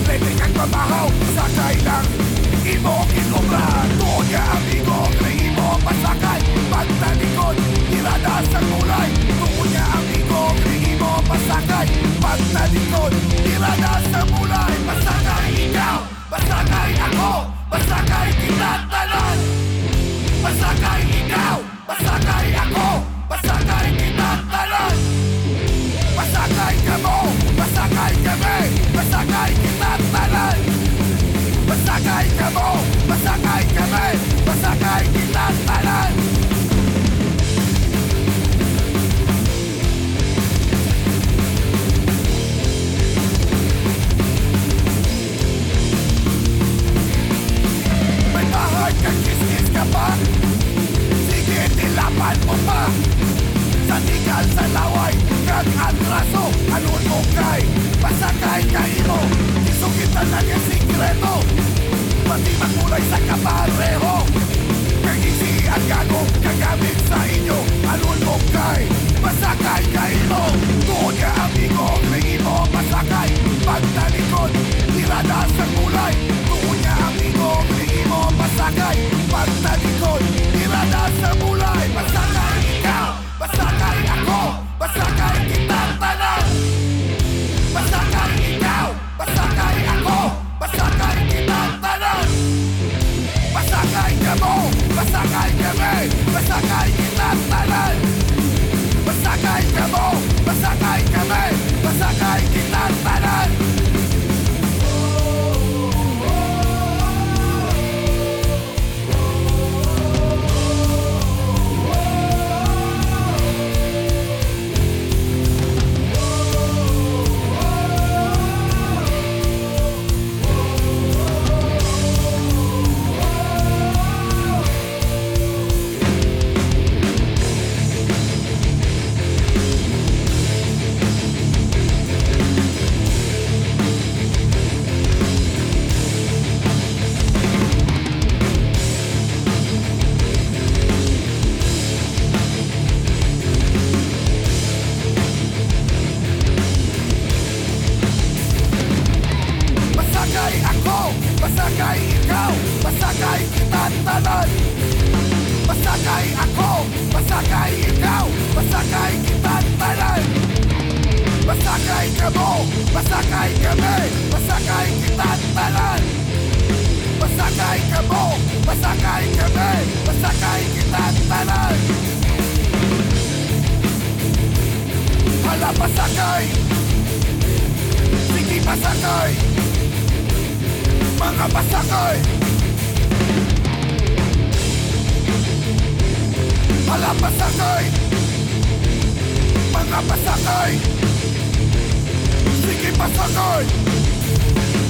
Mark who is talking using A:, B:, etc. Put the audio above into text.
A: pwede kang pamahaw sakay lang imo kinubra. Tuon nga amigo, kay imo pasakay pagtalikod, tirada sa kulay. Tuon nga amigo, kay imo pasakay pagtalikod, tirada sa mulay. Pasakay ikaw, pasakay ako, pasakay kita tanan. Pasakay ikaw, pasakay ako, pasakay kita tanan. Pasakay ka mo, pasakay kami, pasakay kita tanan. Pasakay ka mo, pasakay kami, pasakay kita tanan. May bahay kang kiskis ka pa, sige tilapan mo pa. Sa tikal sa laway, kag atraso, alun mo kay pasakay ka ino, isukitan na ng sikreto. Pati magmulay sa kapareho, kag isi ang gagong kagamit sa inyo, alun mo kay pasakay ka ino. Tuon nga amigo, may imo pasakay pagtalikod, tirada sa kulay. Tuon nga amigo, may imo pasakay pagtalikod, tirada sa mulay. Pasakay ikaw, pasakay ako, pasakay kita tanan. Pasakay ikaw, pasakay ako, pasakay kita tanan. Pasakay ka mo, pasakay kami, pasakay kita tanan. Pasakay ka mo, pasakay kami, pasakay kita tanan. Pasakay ako, pasakay ikaw, pasakay kita tanan. Pasakay ako, pasakay ikaw, pasakay kita tanan. Pasakay ka mo, pasakay kami, pasakay kita tanan. Pasakay ka mo, pasakay kami, pasakay kita tanan. Hala pasakay, sige pasakay, mga pasakay. Hala pasakay, mga pasakay, sige pasakay.